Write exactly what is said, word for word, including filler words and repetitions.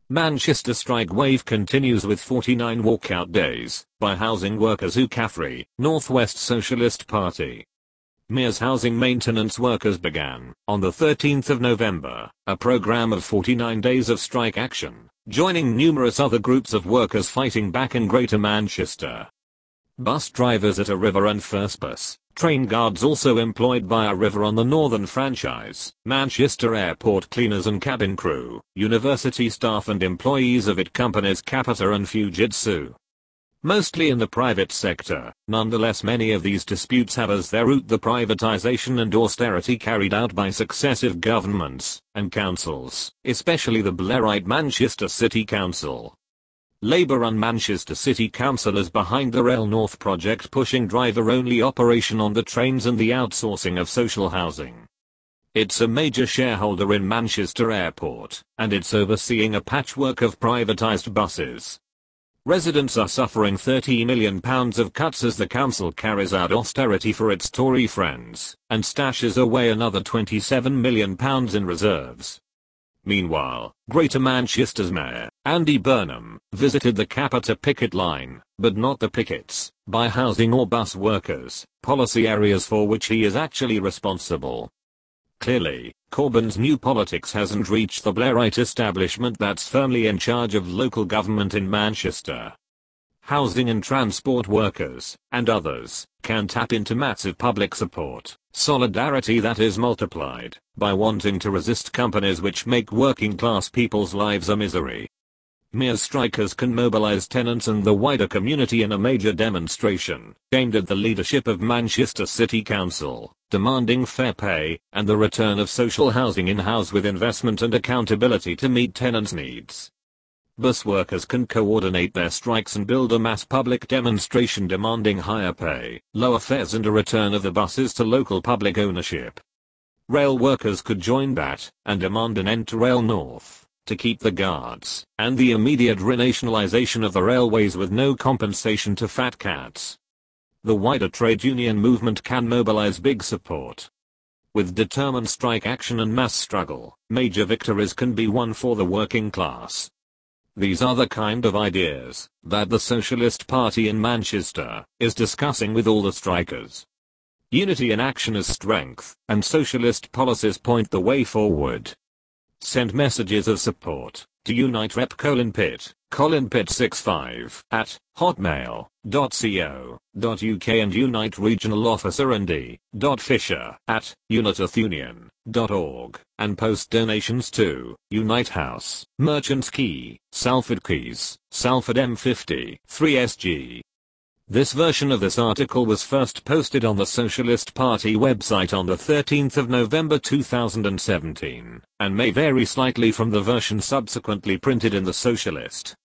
Manchester strike wave continues with forty-nine walkout days by housing workers. U CAFRE, North West Socialist Party. Mears housing maintenance workers began, on the thirteenth of November, a program of forty-nine days of strike action, joining numerous other groups of workers fighting back in Greater Manchester. Bus drivers at a river and first bus, train guards also employed by a river on the Northern franchise, Manchester Airport cleaners and cabin crew, university staff and employees of it companies Capita and Fujitsu. Mostly in the private sector, nonetheless many of these disputes have as their root the privatization and austerity carried out by successive governments and councils, especially the Blairite Manchester City Council. Labour-run Manchester City Council is behind the Rail North project, pushing driver-only operation on the trains and the outsourcing of social housing. It's a major shareholder in Manchester Airport, and it's overseeing a patchwork of privatised buses. Residents are suffering thirty million pounds of cuts as the council carries out austerity for its Tory friends, and stashes away another twenty-seven million pounds in reserves. Meanwhile, Greater Manchester's Mayor, Andy Burnham, visited the Capita picket line, but not the pickets, by housing or bus workers, policy areas for which he is actually responsible. Clearly, Corbyn's new politics hasn't reached the Blairite establishment that's firmly in charge of local government in Manchester. Housing and transport workers, and others, can tap into massive public support, solidarity that is multiplied, by wanting to resist companies which make working class people's lives a misery. Mears strikers can mobilize tenants and the wider community in a major demonstration, aimed at the leadership of Manchester City Council, demanding fair pay, and the return of social housing in-house with investment and accountability to meet tenants' needs. Bus workers can coordinate their strikes and build a mass public demonstration demanding higher pay, lower fares and a return of the buses to local public ownership. Rail workers could join that, and demand an end to Rail North, to keep the guards, and the immediate renationalisation of the railways with no compensation to fat cats. The wider trade union movement can mobilise big support. With determined strike action and mass struggle, major victories can be won for the working class. These are the kind of ideas that the Socialist Party in Manchester is discussing with all the strikers. Unity in action is strength, and socialist policies point the way forward. Send messages of support to Unite Rep Colin Pitt, Colin Pitt sixty-five at hotmail dot co dot uk and Unite Regional Officer Andy Fisher at unitethunion dot org, and post donations to Unite House, Merchants Quay, Salford Quays, Salford M fifty three S G. This version of this article was first posted on the Socialist Party website on the thirteenth of November two thousand seventeen, and may vary slightly from the version subsequently printed in the Socialist.